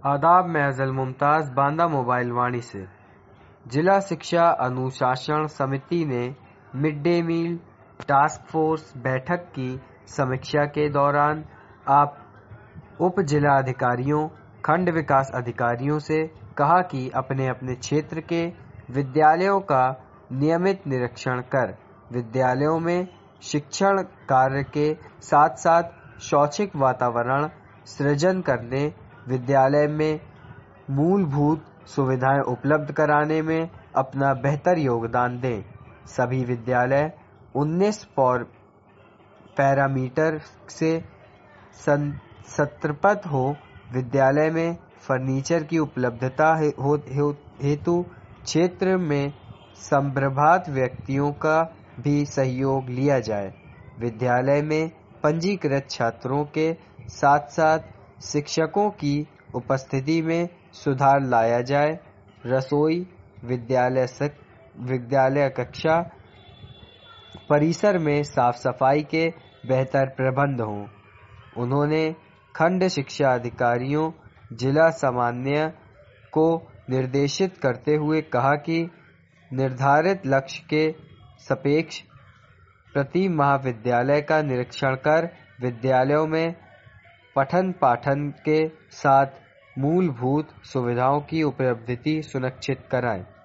आदाब। मैं अज़ल मुमताज़ बांदा मोबाइल वाणी से। जिला शिक्षा अनुशासन समिति ने mid day meal task force बैठक की समीक्षा के दौरान आप उप जिला अधिकारियों, खंड विकास अधिकारियों से कहा कि अपने अपने क्षेत्र के विद्यालयों का नियमित निरीक्षण कर विद्यालयों में शिक्षण कार्य के साथ साथ शैक्षिक वातावरण सृजन करने, विद्यालय में मूलभूत सुविधाएं उपलब्ध कराने में अपना बेहतर योगदान दें। सभी विद्यालय 19 पैरामीटर से संतृप्त हो। विद्यालय में फर्नीचर की उपलब्धता हेतु क्षेत्र में संप्रभात व्यक्तियों का भी सहयोग लिया जाए। विद्यालय में पंजीकृत छात्रों के साथ साथ शिक्षकों की उपस्थिति में सुधार लाया जाए। रसोई, विद्यालय कक्षा परिसर में साफ सफाई के बेहतर प्रबंध हों। उन्होंने खंड शिक्षा अधिकारियों, जिला समन्वय को निर्देशित करते हुए कहा कि निर्धारित लक्ष्य के सापेक्ष प्रति माह विद्यालय का निरीक्षण कर विद्यालयों में पठन पाठन के साथ मूलभूत सुविधाओं की उपलब्धता सुनिश्चित कराएं।